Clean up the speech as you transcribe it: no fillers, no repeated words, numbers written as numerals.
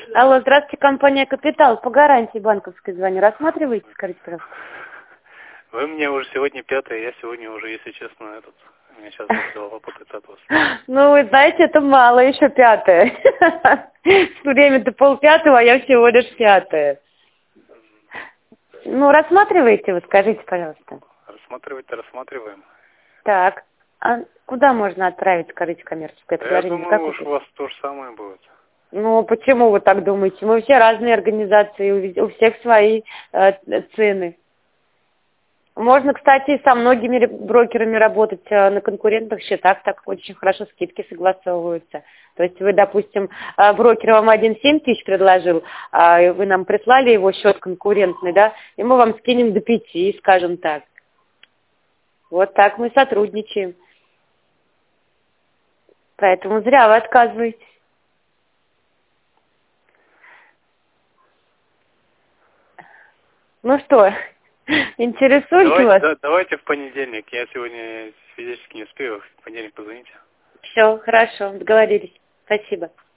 Алло, здравствуйте, компания «Капитал». По гарантии банковской звоню. Рассматриваете, скажите, пожалуйста? Вы мне уже сегодня пятое, я сегодня уже, если честно, у меня сейчас голова путается от вас. Ну, вы знаете, это мало, еще пятое. Время-то полпятого, а я всего лишь пятое. Ну, рассматриваете вы, скажите, пожалуйста. Рассматривать-то рассматриваем. Так, а куда можно отправить, скажите, коммерческое Я предложение? думаю, уж у вас то же самое будет. Ну, почему вы так думаете? Мы все разные организации, у всех свои цены. Можно, кстати, и со многими брокерами работать на конкурентных счетах, так очень хорошо скидки согласовываются. То есть вы, допустим, брокер вам 1,7 тысяч предложил, а вы нам прислали его счет конкурентный, да, и мы вам скинем до 5, скажем так. Вот так мы сотрудничаем. Поэтому зря вы отказываетесь. Ну что, интересует вас? Давайте в понедельник. Я сегодня физически не успею. В понедельник позвоните. Все, хорошо, договорились. Спасибо.